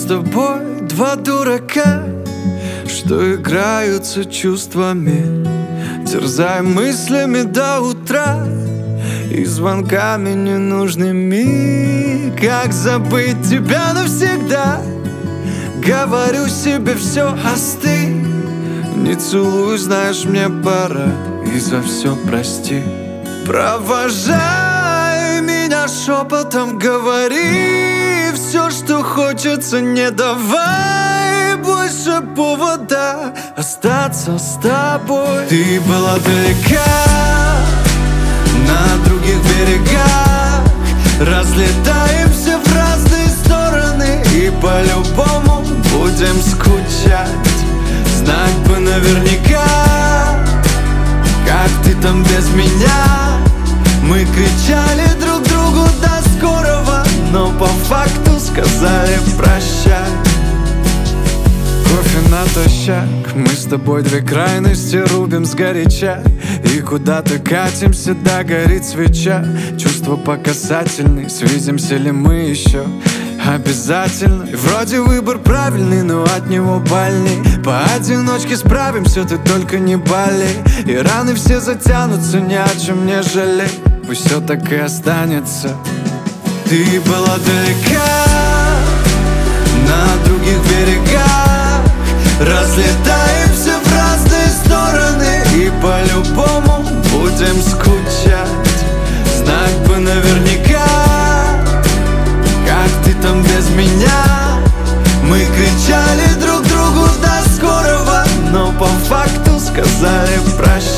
тобой два дурака, что играются чувствами, терзая мыслями до утра и звонками ненужными. Как забыть тебя навсегда? Говорю себе все, остынь. Не целуй, знаешь, мне пора, и за все прости. Провожай меня шепотом, говори все, что хочется, не давай больше повода остаться с тобой. Ты была далека, на других берегах, разлетаемся в разные стороны и по-любому будем скучать. Знать бы наверняка, как ты там без меня. Мы кричали друг другу до скорого, но по факту сказали прощай. Кофе натощак, мы с тобой две крайности рубим сгоряча, и куда-то катимся, да горит свеча. Чувства по касательной, свидимся ли мы еще? Обязательно. И вроде выбор правильный, но от него больней. Поодиночке справимся, ты только не болей. И раны все затянутся, ни о чем не жалей. Пусть все так и останется. Ты была далека, на других берегах, разлетаемся в разные стороны и по-любому будем скучать. Знать бы наверняка, как ты там без меня. Мы кричали друг другу до скорого, но по факту сказали прощай.